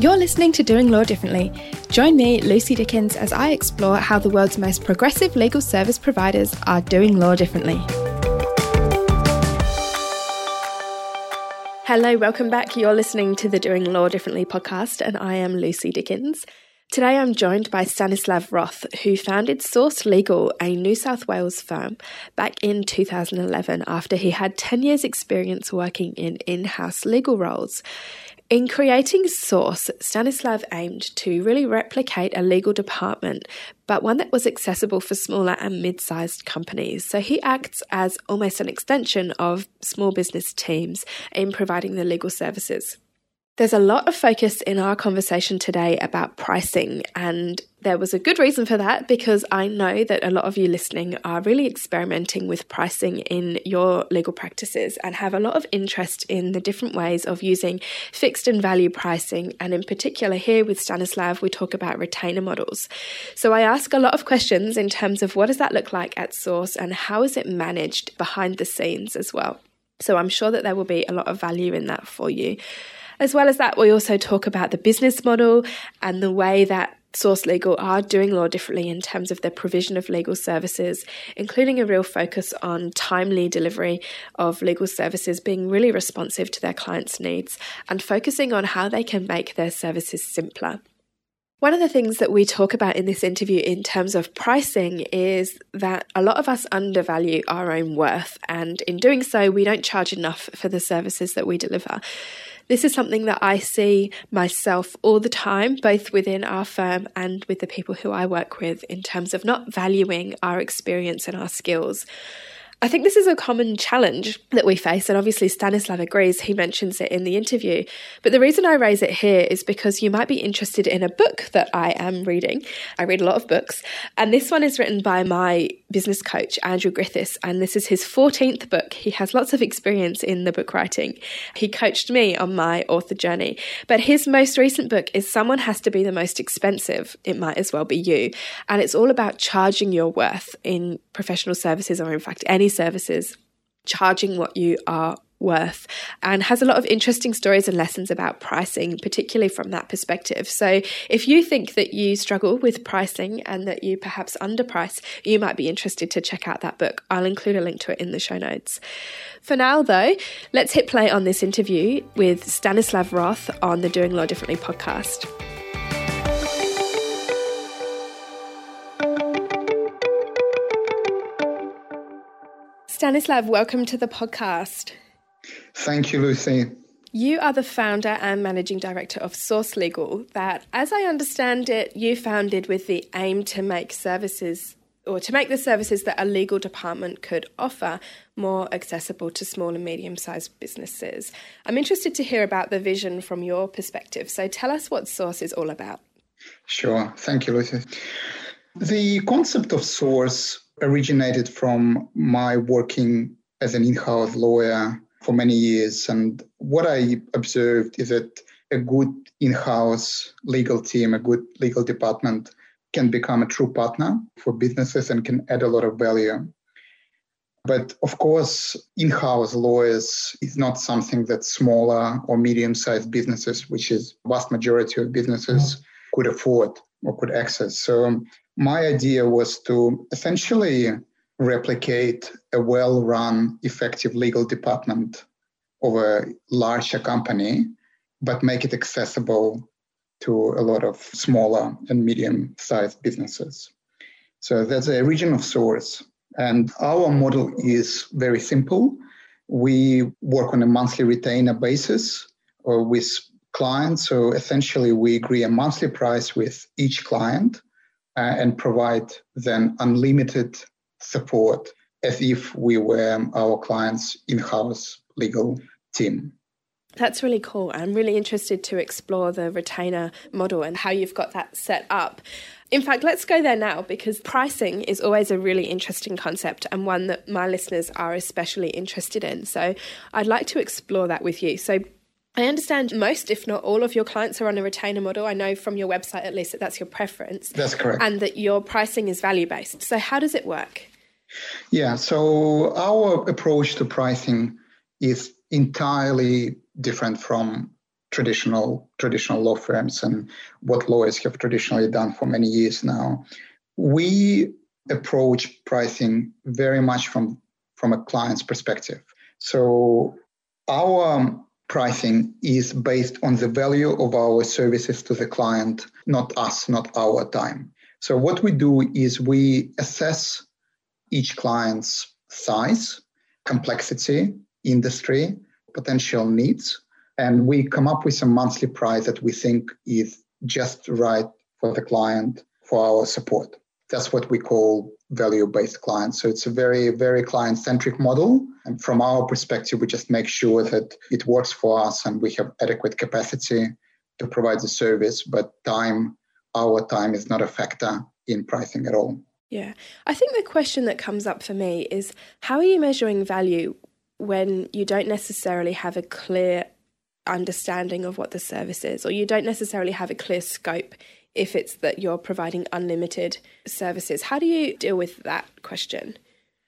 You're listening to Doing Law Differently. Join me, Lucy Dickens, as I explore how the world's most progressive legal service providers are doing law differently. Hello, welcome back. You're listening to the Doing Law Differently podcast, and I am Lucy Dickens. Today I'm joined by Stanislav Roth, who founded Source Legal, a New South Wales firm, back in 2011 after he had 10 years' experience working in in-house legal roles. In creating Source, Stanislav aimed to really replicate a legal department, but one that was accessible for smaller and mid-sized companies. So he acts as almost an extension of small business teams in providing the legal services. There's a lot of focus in our conversation today about pricing, and there was a good reason for that because I know that a lot of you listening are really experimenting with pricing in your legal practices and have a lot of interest in the different ways of using fixed and value pricing. And in particular here with Stanislav, we talk about retainer models. So I ask a lot of questions in terms of what does that look like at Source and how is it managed behind the scenes as well. So I'm sure that there will be a lot of value in that for you. As well as that, we also talk about the business model and the way that Source Legal are doing law differently in terms of their provision of legal services, including a real focus on timely delivery of legal services, being really responsive to their clients' needs and focusing on how they can make their services simpler. One of the things that we talk about in this interview in terms of pricing is that a lot of us undervalue our own worth, and in doing so, we don't charge enough for the services that we deliver. This is something that I see myself all the time, both within our firm and with the people who I work with, in terms of not valuing our experience and our skills. I think this is a common challenge that we face, and obviously Stanislav agrees, he mentions it in the interview. But the reason I raise it here is because you might be interested in a book that I am reading. I read a lot of books, and this one is written by my business coach, Andrew Griffiths, and this is his 14th book. He has lots of experience in the book writing. He coached me on my author journey. But his most recent book is Someone Has to Be the Most Expensive. It might as well be you. And it's all about charging your worth in professional services, or in fact any services, charging what you are worth, and has a lot of interesting stories and lessons about pricing, particularly from that perspective. So if you think that you struggle with pricing and that you perhaps underprice, you might be interested to check out that book. I'll include a link to it in the show notes. For now though, let's hit play on this interview with Stanislav Roth on the Doing Law Differently podcast. Stanislav, welcome to the podcast. Thank you, Lucy. You are the founder and managing director of Source Legal that, as I understand it, you founded with the aim to make services, or to make the services that a legal department could offer, more accessible to small and medium-sized businesses. I'm interested to hear about the vision from your perspective. So tell us what Source is all about. Sure. Thank you, Lucy. The concept of Source originated from my working as an in-house lawyer for many years. And what I observed is that a good in-house legal team, a good legal department can become a true partner for businesses and can add a lot of value. But of course, in-house lawyers is not something that smaller or medium-sized businesses, which is vast majority of businesses, could afford or could access. So my idea was to essentially replicate a well-run, effective legal department of a larger company, but make it accessible to a lot of smaller and medium-sized businesses. So that's the origin of Source. And our model is very simple. We work on a monthly retainer basis with clients. So essentially, we agree a monthly price with each client and provide then unlimited support as if we were our client's in-house legal team. That's really cool. I'm really interested to explore the retainer model and how you've got that set up. In fact, let's go there now, because pricing is always a really interesting concept and one that my listeners are especially interested in. So I'd like to explore that with you. So I understand most, if not all, of your clients are on a retainer model. I know from your website, at least, that that's your preference. That's correct. And that your pricing is value-based. So how does it work? Yeah, so our approach to pricing is entirely different from traditional law firms and what lawyers have traditionally done for many years now. We approach pricing very much from a client's perspective. So our pricing is based on the value of our services to the client, not us, not our time. So what we do is we assess each client's size, complexity, industry, potential needs, and we come up with a monthly price that we think is just right for the client for our support. That's what we call value-based clients. So it's a very, very client-centric model. And from our perspective, we just make sure that it works for us and we have adequate capacity to provide the service. But our time is not a factor in pricing at all. Yeah. I think the question that comes up for me is, how are you measuring value when you don't necessarily have a clear understanding of what the service is, or you don't necessarily have a clear scope if it's that you're providing unlimited services? How do you deal with that question?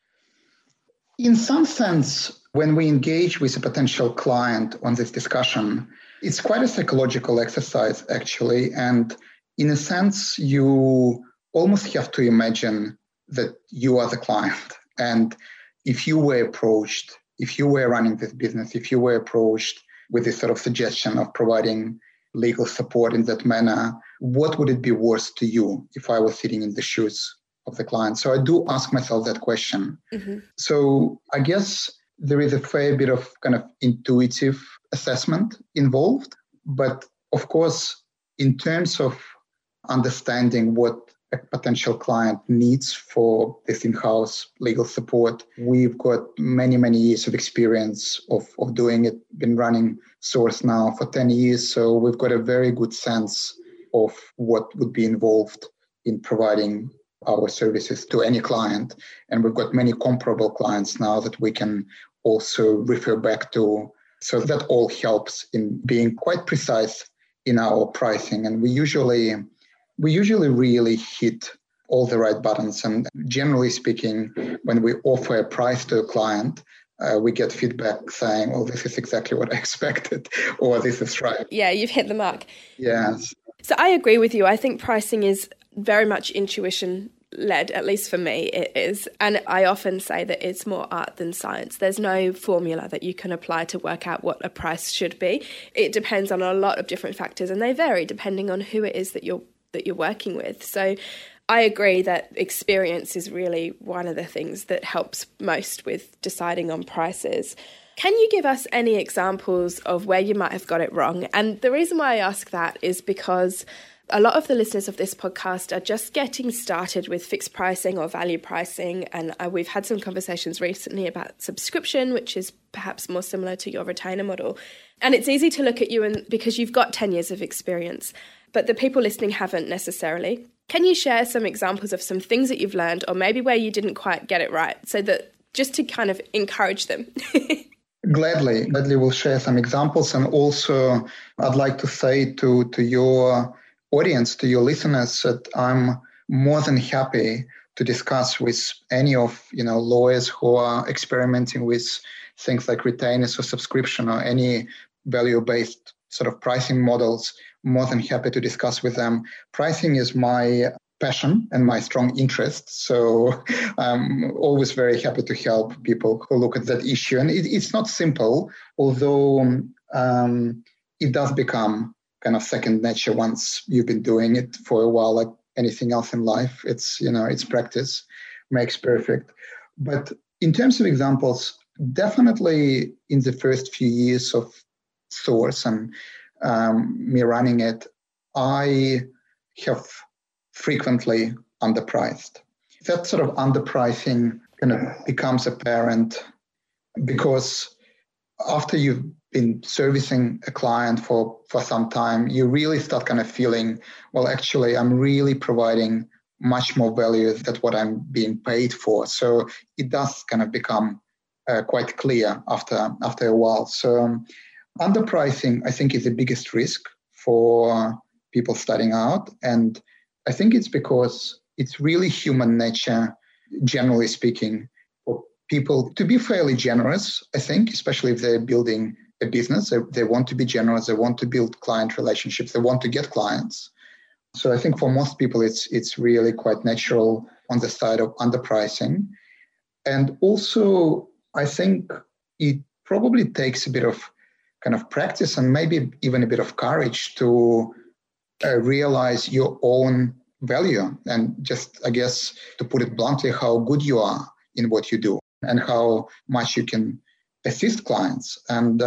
In some sense, when we engage with a potential client on this discussion, it's quite a psychological exercise, actually. And in a sense, you almost have to imagine that you are the client. And if you were approached, if you were running this business, if you were approached with this sort of suggestion of providing legal support in that manner, what would it be worth to you if I was sitting in the shoes of the client? So I do ask myself that question. Mm-hmm. So I guess there is a fair bit of kind of intuitive assessment involved. But of course, in terms of understanding what a potential client needs for this in-house legal support, we've got many, many years of experience of doing it, been running Source now for 10 years. So we've got a very good sense of what would be involved in providing our services to any client. And we've got many comparable clients now that we can also refer back to. So that all helps in being quite precise in our pricing. And we usually really hit all the right buttons. And generally speaking, when we offer a price to a client, we get feedback saying, oh, this is exactly what I expected, or this is right. Yeah, you've hit the mark. Yes. So I agree with you. I think pricing is very much intuition-led, at least for me it is. And I often say that it's more art than science. There's no formula that you can apply to work out what a price should be. It depends on a lot of different factors, and they vary depending on who it is that you're working with. So I agree that experience is really one of the things that helps most with deciding on prices. Can you give us any examples of where you might have got it wrong? And the reason why I ask that is because a lot of the listeners of this podcast are just getting started with fixed pricing or value pricing. And we've had some conversations recently about subscription, which is perhaps more similar to your retainer model. And it's easy to look at you because you've got 10 years of experience, but the people listening haven't necessarily. Can you share some examples of some things that you've learned, or maybe where you didn't quite get it right, so that just to kind of encourage them? Gladly we'll share some examples. And also I'd like to say to your audience, to your listeners, that I'm more than happy to discuss with any of lawyers who are experimenting with things like retainers or subscription or any value-based sort of pricing models. More than happy to discuss with them. Pricing is my passion and my strong interest. So I'm always very happy to help people who look at that issue. And it's not simple, although it does become kind of second nature once you've been doing it for a while, like anything else in life. It's practice makes perfect. But in terms of examples, definitely in the first few years of Source and me running it, I have frequently underpriced. That sort of underpricing kind of becomes apparent because after you've been servicing a client for some time, you really start kind of feeling, well, actually, I'm really providing much more value than what I'm being paid for. So it does kind of become quite clear after a while. So underpricing, I think, is the biggest risk for people starting out. And I think it's because it's really human nature, generally speaking, for people to be fairly generous, I think, especially if they're building a business. They want to be generous. They want to build client relationships. They want to get clients. So I think for most people, it's really quite natural on the side of underpricing. And also, I think it probably takes a bit of kind of practice and maybe even a bit of courage to realize your own value and just, I guess, to put it bluntly, how good you are in what you do and how much you can assist clients. And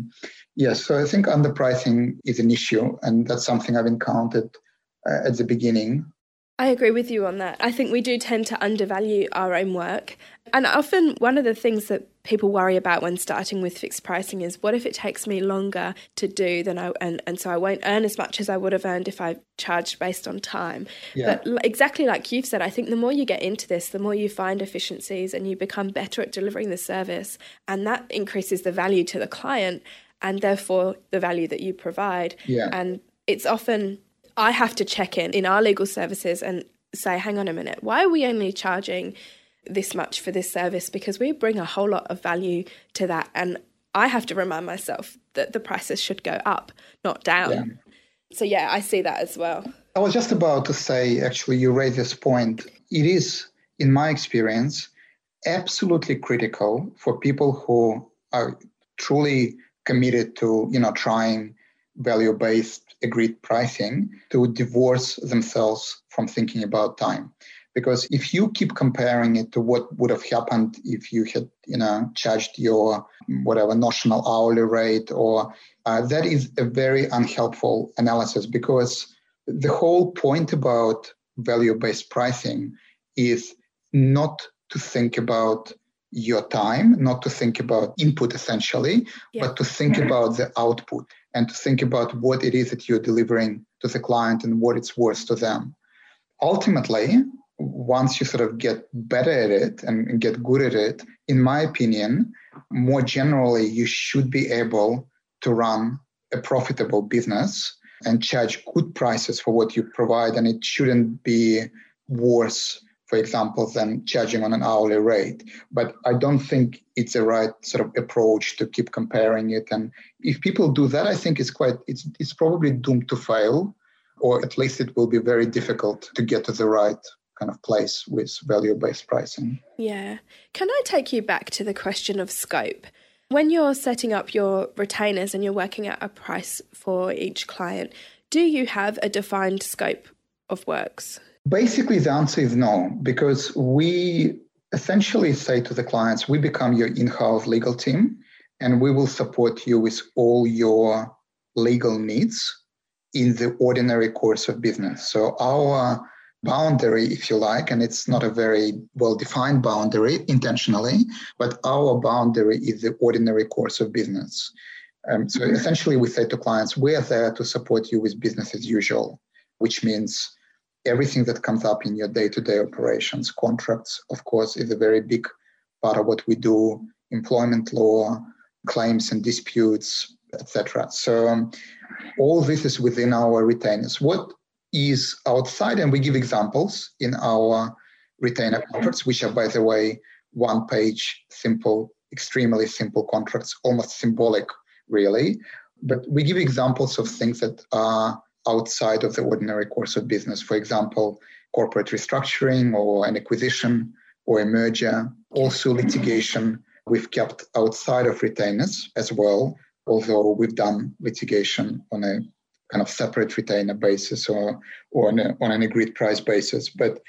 so I think underpricing is an issue, and that's something I've encountered at the beginning. I agree with you on that. I think we do tend to undervalue our own work. And often one of the things that people worry about when starting with fixed pricing is, what if it takes me longer to do than and so I won't earn as much as I would have earned if I charged based on time. Yeah. But exactly like you've said, I think the more you get into this, the more you find efficiencies and you become better at delivering the service. And that increases the value to the client and therefore the value that you provide. Yeah. And it's often, I have to check in our legal services and say, hang on a minute, why are we only charging this much for this service? Because we bring a whole lot of value to that. And I have to remind myself that the prices should go up, not down. Yeah. So yeah, I see that as well. I was just about to say, actually, you raised this point. It is, in my experience, absolutely critical for people who are truly committed to, trying value-based agreed pricing to divorce themselves from thinking about time. Because if you keep comparing it to what would have happened if you had, charged your whatever notional hourly rate, or that is a very unhelpful analysis, because the whole point about value-based pricing is not to think about your time, not to think about input essentially, but to think about the output and to think about what it is that you're delivering to the client and what it's worth to them. Ultimately, once you sort of get better at it and get good at it, in my opinion, more generally, you should be able to run a profitable business and charge good prices for what you provide. And it shouldn't be worse, for example, than charging on an hourly rate. But I don't think it's the right sort of approach to keep comparing it. And if people do that, I think it's probably doomed to fail, or at least it will be very difficult to get to the right kind of place with value-based pricing. Yeah. Can I take you back to the question of scope? When you're setting up your retainers and you're working out a price for each client, do you have a defined scope of works? Basically, the answer is no, because we essentially say to the clients, we become your in-house legal team, and we will support you with all your legal needs in the ordinary course of business. So our boundary, if you like, and it's not a very well-defined boundary intentionally, but our boundary is the ordinary course of business. So essentially we say to clients, we are there to support you with business as usual, which means everything that comes up in your day-to-day operations. Contracts, of course, is a very big part of what we do, employment law, claims and disputes, etc. So all this is within our retainers. What is outside, and we give examples in our retainer contracts, which are, by the way, one-page, simple, extremely simple contracts, almost symbolic, really. But we give examples of things that are outside of the ordinary course of business. For example, corporate restructuring or an acquisition or a merger, also litigation we've kept outside of retainers as well, although we've done litigation on a kind of separate retainer basis or on an agreed price basis. But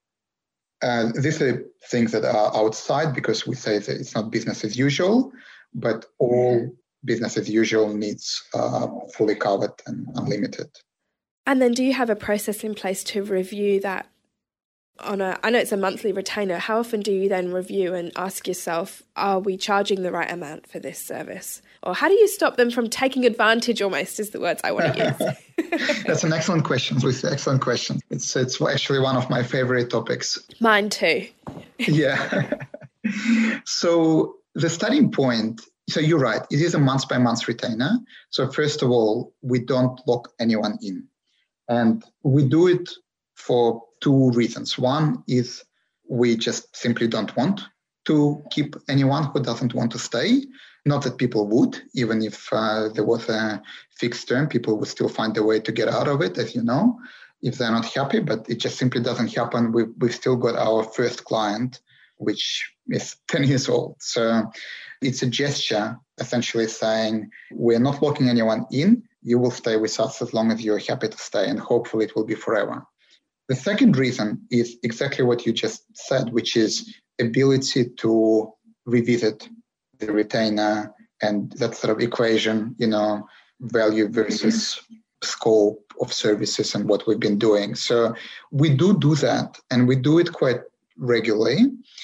these are things that are outside because we say that it's not business as usual, but all business as usual needs are fully covered and unlimited. And then do you have a process in place to review that I know it's a monthly retainer. How often do you then review and ask yourself, are we charging the right amount for this service? Or how do you stop them from taking advantage, almost, is the words I want to use? That's an excellent question, Lucy. Excellent question. It's actually one of my favorite topics. Mine too. Yeah. So the starting point, so you're right, it is a month-by-month retainer. So first of all, we don't lock anyone in. And we do it for two reasons. One is we just simply don't want to keep anyone who doesn't want to stay. Not that people would, even if there was a fixed term, people would still find a way to get out of it, as you know, if they're not happy, but it just simply doesn't happen. We've still got our first client, which is 10 years old. So it's a gesture essentially saying, we're not locking anyone in. You will stay with us as long as you're happy to stay, and hopefully it will be forever. The second reason is exactly what you just said, which is ability to revisit the retainer and that sort of equation, value versus scope of services and what we've been doing. So we do that, and we do it quite regularly.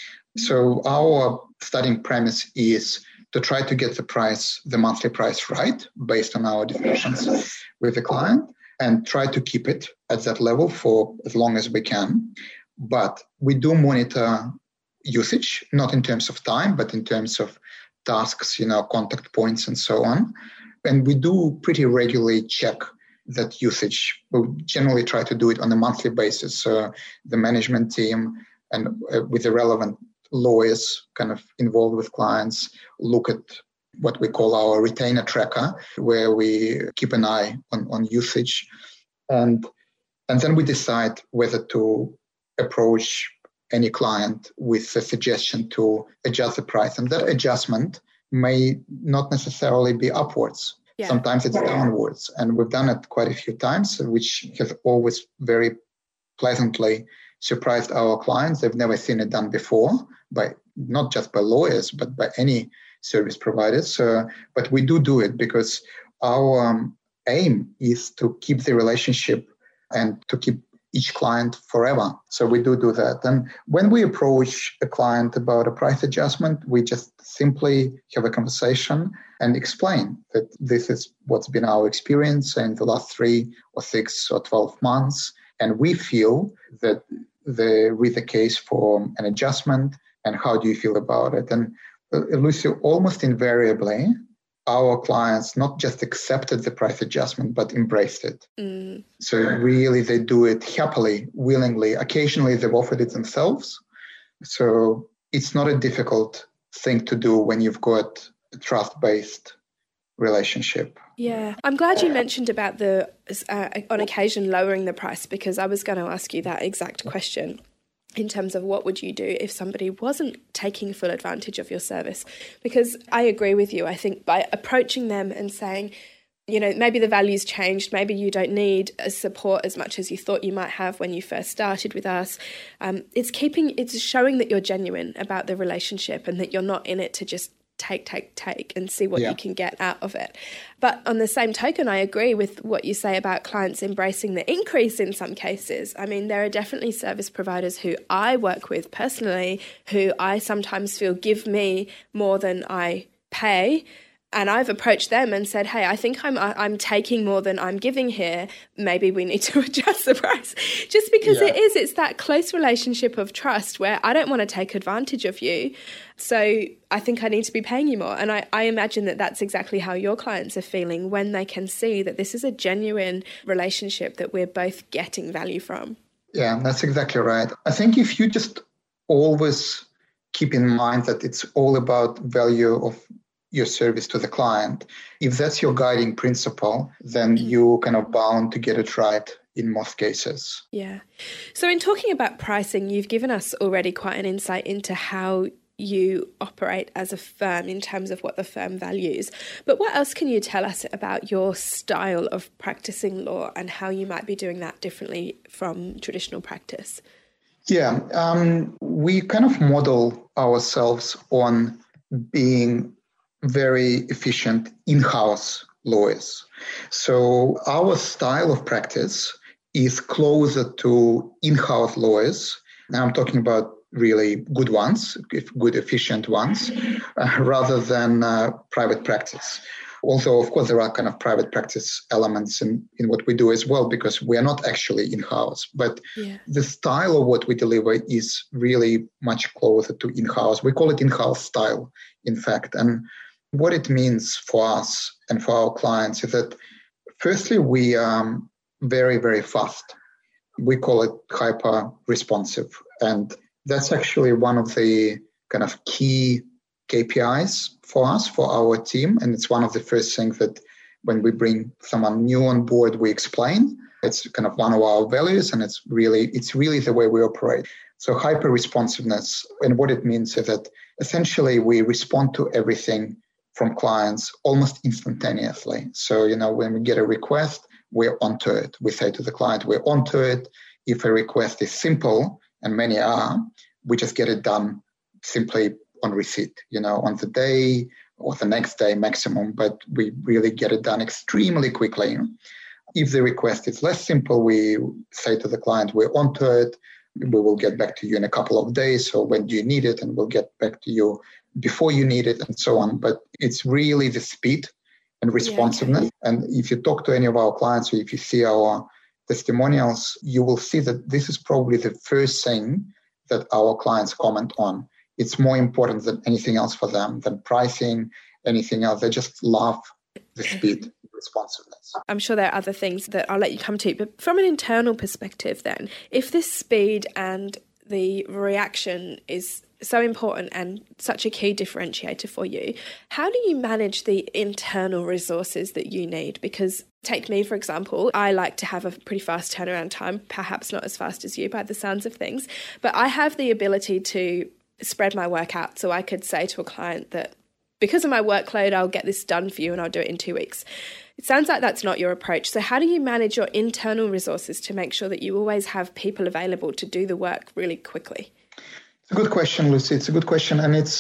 So our starting premise is to try to get the monthly price right based on our discussions with the client, and try to keep it at that level for as long as we can. But we do monitor usage, not in terms of time, but in terms of tasks, contact points and so on. And we do pretty regularly check that usage. We generally try to do it on a monthly basis. So the management team and with the relevant lawyers kind of involved with clients look at what we call our retainer tracker, where we keep an eye on usage. And then we decide whether to approach any client with a suggestion to adjust the price. And that adjustment may not necessarily be upwards. Yeah. Sometimes it's downwards. And we've done it quite a few times, which has always very pleasantly surprised our clients. They've never seen it done before, not just by lawyers, but by any service providers. But we do it because our aim is to keep the relationship and to keep each client forever. So we do that. And when we approach a client about a price adjustment, we just simply have a conversation and explain that this is what's been our experience in the last 3 or 6 or 12 months. And we feel that there is a case for an adjustment, and how do you feel about it? And Lucy, almost invariably, our clients not just accepted the price adjustment, but embraced it. Mm. So really, they do it happily, willingly. Occasionally, they've offered it themselves. So it's not a difficult thing to do when you've got a trust-based relationship. Yeah, I'm glad you mentioned about the, on occasion, lowering the price, because I was going to ask you that exact question in terms of what would you do if somebody wasn't taking full advantage of your service. Because I agree with you. I think by approaching them and saying, maybe the value's changed, maybe you don't need support as much as you thought you might have when you first started with us. It's showing that you're genuine about the relationship and that you're not in it to just take and see what you can get out of it. But on the same token, I agree with what you say about clients embracing the increase in some cases. I mean, there are definitely service providers who I work with personally who I sometimes feel give me more than I pay. And I've approached them and said, hey, I think I'm taking more than I'm giving here. Maybe we need to adjust the price. Just because it's that close relationship of trust where I don't want to take advantage of you. So I think I need to be paying you more. And I imagine that that's exactly how your clients are feeling when they can see that this is a genuine relationship that we're both getting value from. Yeah, that's exactly right. I think if you just always keep in mind that it's all about value of your service to the client, if that's your guiding principle, then you're kind of bound to get it right in most cases. Yeah. So in talking about pricing, you've given us already quite an insight into how you operate as a firm in terms of what the firm values. But what else can you tell us about your style of practicing law and how you might be doing that differently from traditional practice? Yeah, we kind of model ourselves on being very efficient in-house lawyers. So our style of practice is closer to in-house lawyers. Now I'm talking about really good ones, good, efficient ones, rather than private practice. Also, of course, there are kind of private practice elements in what we do as well, because we are not actually in-house. But the style of what we deliver is really much closer to in-house. We call it in-house style, in fact. And what it means for us and for our clients is that, firstly, we are very, very fast. We call it hyper-responsive. And that's actually one of the kind of key KPIs for us, for our team. And it's one of the first things that when we bring someone new on board, we explain. It's kind of one of our values, and it's really the way we operate. So hyper responsiveness, and what it means is that essentially we respond to everything from clients almost instantaneously. So, when we get a request, we're onto it. We say to the client, we're onto it. If a request is simple, and many are, we just get it done simply on receipt, on the day or the next day maximum, but we really get it done extremely quickly. If the request is less simple, we say to the client, we're onto it. We will get back to you in a couple of days. So when do you need it? And we'll get back to you before you need it, and so on. But it's really the speed and responsiveness. Yeah. And if you talk to any of our clients, or if you see our testimonials, you will see that this is probably the first thing that our clients comment on. It's more important than anything else for them, than pricing, anything else. They just love the speed. Responsiveness. I'm sure there are other things that I'll let you come to, but from an internal perspective then, if this speed and the reaction is so important and such a key differentiator for you, how do you manage the internal resources that you need? Because take me, for example, I like to have a pretty fast turnaround time, perhaps not as fast as you by the sounds of things, but I have the ability to spread my work out. So I could say to a client that because of my workload, I'll get this done for you and I'll do it in 2 weeks. It sounds like that's not your approach. So how do you manage your internal resources to make sure that you always have people available to do the work really quickly? It's a good question, Lucy. It's a good question. And it's,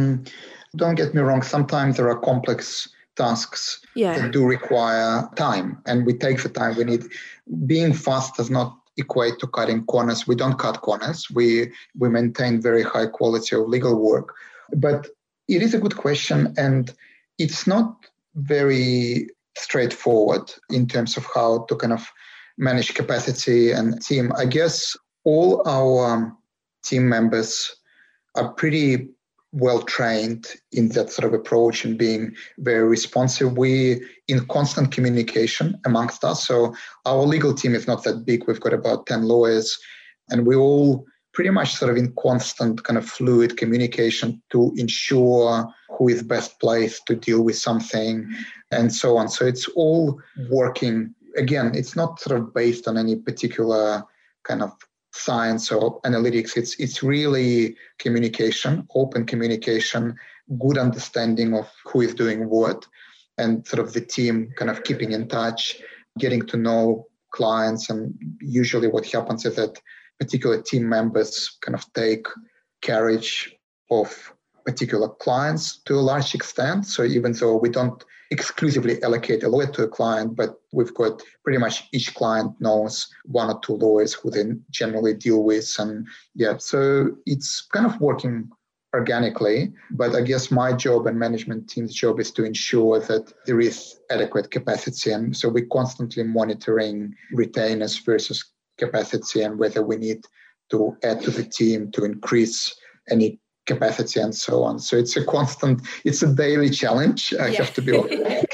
don't get me wrong, sometimes there are complex tasks that do require time. And we take the time we need. Being fast does not equate to cutting corners. We don't cut corners. We maintain very high quality of legal work. But it is a good question, and it's not very straightforward in terms of how to kind of manage capacity and team. I guess all our team members are pretty well trained in that sort of approach and being very responsive. We in constant communication amongst us. So our legal team is not that big. We've got about 10 lawyers, and we all pretty much sort of in constant kind of fluid communication to ensure who is best placed to deal with something and so on. So it's all working. Again, it's not sort of based on any particular kind of science or analytics. It's really communication, open communication, good understanding of who is doing what, and sort of the team kind of keeping in touch, getting to know clients. And usually what happens is that particular team members kind of take carriage of particular clients to a large extent. So even though we don't exclusively allocate a lawyer to a client, but we've got pretty much each client knows one or two lawyers who they generally deal with. And so it's kind of working organically. But I guess my job and management team's job is to ensure that there is adequate capacity. And so we're constantly monitoring retainers versus capacity and whether we need to add to the team to increase any capacity and so on. So it's a daily challenge, I have to be honest.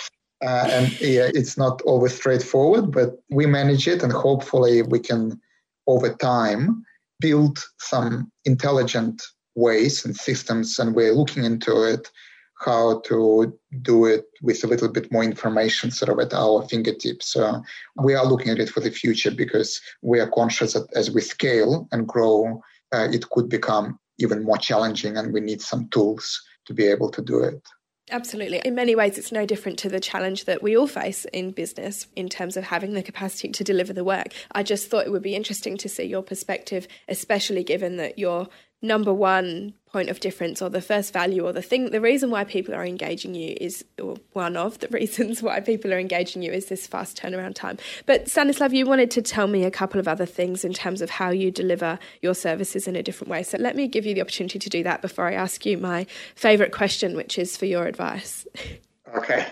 It's not always straightforward, but we manage it, and hopefully we can, over time, build some intelligent ways and systems, and we're looking into it, how to do it with a little bit more information sort of at our fingertips. So we are looking at it for the future because we are conscious that as we scale and grow, it could become even more challenging, and we need some tools to be able to do it. Absolutely. In many ways, it's no different to the challenge that we all face in business in terms of having the capacity to deliver the work. I just thought it would be interesting to see your perspective, especially given that your number one point of difference, or the first value, or the reason why people are engaging you is, or one of the reasons why people are engaging you is this fast turnaround time. But Stanislav, you wanted to tell me a couple of other things in terms of how you deliver your services in a different way. So let me give you the opportunity to do that before I ask you my favourite question, which is for your advice. Okay.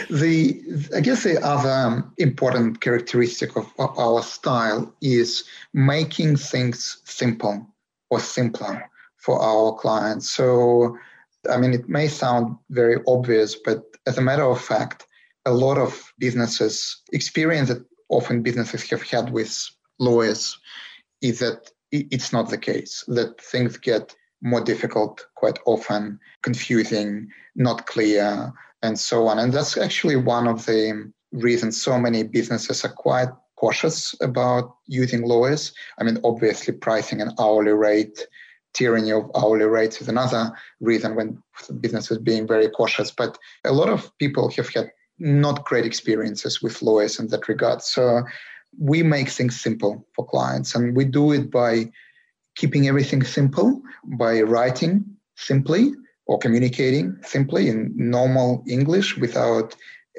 I guess the other important characteristic of our style is making things simple or simpler for our clients. So, I mean, it may sound very obvious, but as a matter of fact, a lot of businesses experience that often businesses have had with lawyers is that it's not the case, that things get more difficult, quite often confusing, not clear, and so on. And that's actually one of the reasons so many businesses are quite cautious about using lawyers. I mean, obviously pricing an hourly rate, tyranny of hourly rates is another reason when businesses being very cautious. But a lot of people have had not great experiences with lawyers in that regard. So we make things simple for clients, and we do it by keeping everything simple, by writing simply or communicating simply in normal English without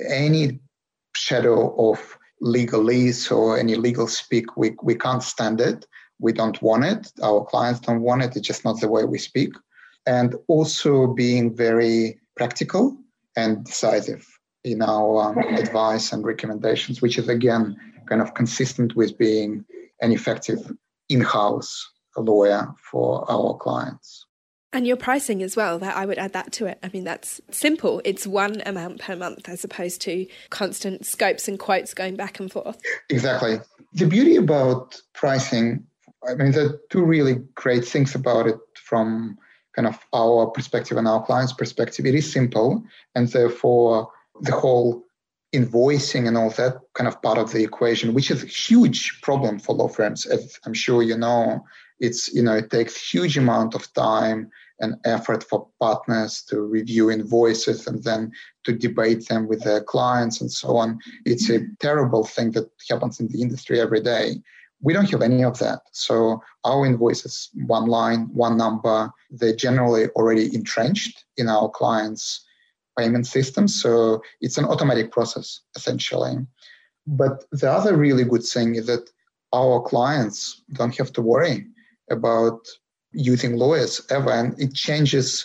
any shadow of legalese or any legal speak. We can't stand it. We don't want it. Our clients don't want it. It's just not the way we speak. And also being very practical and decisive in our advice and recommendations, which is, again, kind of consistent with being an effective in-house lawyer for our clients. And your pricing as well, that I would add that to it. I mean, that's simple. It's one amount per month as opposed to constant scopes and quotes going back and forth. Exactly. The beauty about pricing, I mean, there are two really great things about it from kind of our perspective and our client's perspective. It is simple, and therefore the whole invoicing and all that kind of part of the equation, which is a huge problem for law firms, as I'm sure you know. It's, it takes huge amount of time and effort for partners to review invoices and then to debate them with their clients and so on. It's a terrible thing that happens in the industry every day. We don't have any of that. So our invoices, one line, one number, they're generally already entrenched in our clients' payment system. So it's an automatic process, essentially. But the other really good thing is that our clients don't have to worry about using lawyers ever, and it changes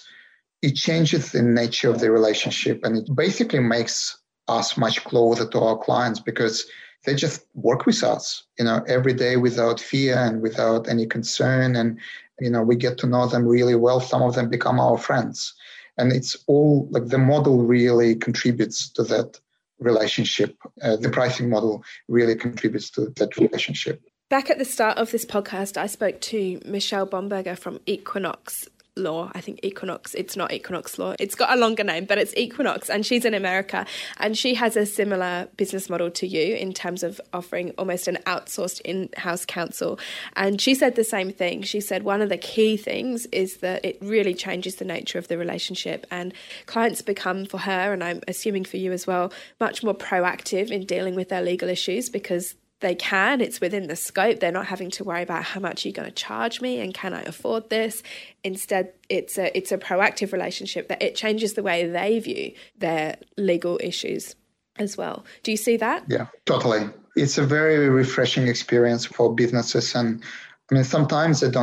the nature of the relationship, and it basically makes us much closer to our clients because they just work with us, every day without fear and without any concern, and we get to know them really well. Some of them become our friends, and it's all like the model really contributes to that relationship. The pricing model really contributes to that relationship. Back at the start of this podcast, I spoke to Michelle Bomberger from Equinox Law. I think Equinox, it's not Equinox Law. It's got a longer name, but it's Equinox, and she's in America. And she has a similar business model to you in terms of offering almost an outsourced in-house counsel. And she said the same thing. She said one of the key things is that it really changes the nature of the relationship, and clients become, for her, and I'm assuming for you as well, much more proactive in dealing with their legal issues because it's within the scope. They're not having to worry about how much you're going to charge me and can I afford this. Instead, it's a proactive relationship that it changes the way they view their legal issues as well. Do you see that? Yeah, totally. It's a very refreshing experience for businesses. And I mean, sometimes it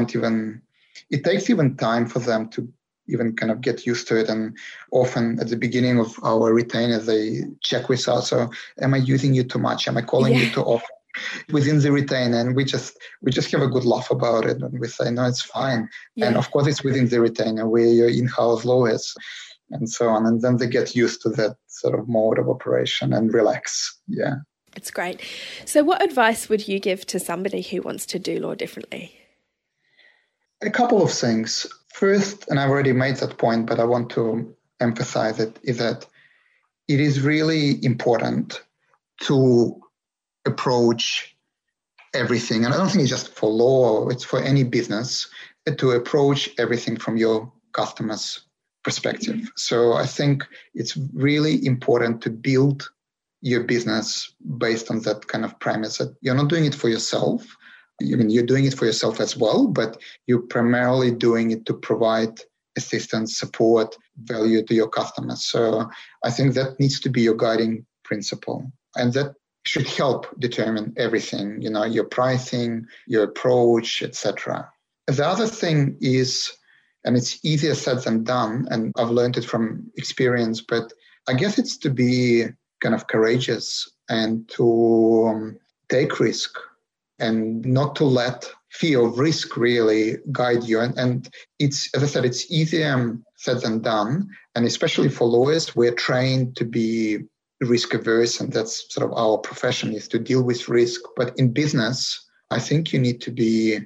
takes even time for them to even kind of get used to it. And often at the beginning of our retainer, they check with us. So am I using you too much? Am I calling you too often? Within the retainer, and we just have a good laugh about it, and we say, no, it's fine. Yeah. And of course, it's within the retainer. We're your in-house lawyers, and so on. And then they get used to that sort of mode of operation and relax. Yeah, it's great. So, what advice would you give to somebody who wants to do law differently? A couple of things. First, and I've already made that point, but I want to emphasize it, is that it is really important to approach everything, and I don't think it's just for law, it's for any business, to approach everything from your customer's perspective. So I think it's really important to build your business based on that kind of premise that you're not doing it for yourself. I mean, you're doing it for yourself as well, but you're primarily doing it to provide assistance, support, value to your customers. So I think that needs to be your guiding principle, and that should help determine everything, your pricing, your approach, etc. The other thing is, and it's easier said than done, and I've learned it from experience, but I guess it's to be kind of courageous and to take risk and not to let fear of risk really guide you. And it's, as I said, it's easier said than done. And especially for lawyers, we're trained to be risk averse, and that's sort of our profession, is to deal with risk. But in business, I think you need to be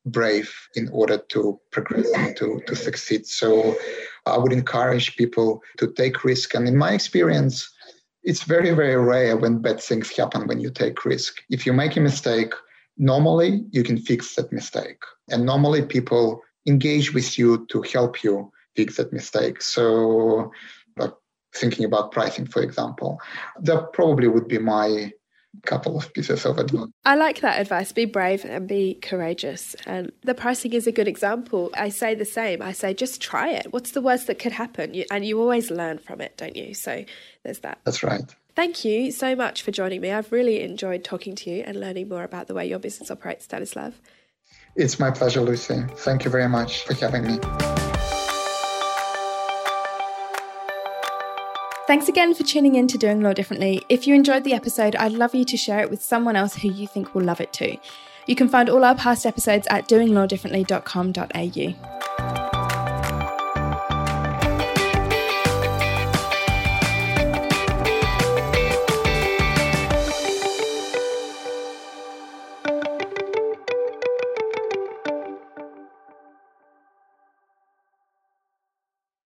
brave in order to progress and to succeed. So I would encourage people to take risk. And in my experience, it's very, very rare when bad things happen when you take risk. If you make a mistake, normally you can fix that mistake. And normally people engage with you to help you fix that mistake. So like thinking about pricing, for example, that probably would be my couple of pieces of advice. I like that advice. Be brave and be courageous. And the pricing is a good example. I say the same. I say, just try it. What's the worst that could happen? And you always learn from it, don't you? So there's that. That's right. Thank you so much for joining me. I've really enjoyed talking to you and learning more about the way your business operates, Stanislav. It's my pleasure, Lucy. Thank you very much for having me. Thanks again for tuning in to Doing Law Differently. If you enjoyed the episode, I'd love you to share it with someone else who you think will love it too. You can find all our past episodes at doinglawdifferently.com.au.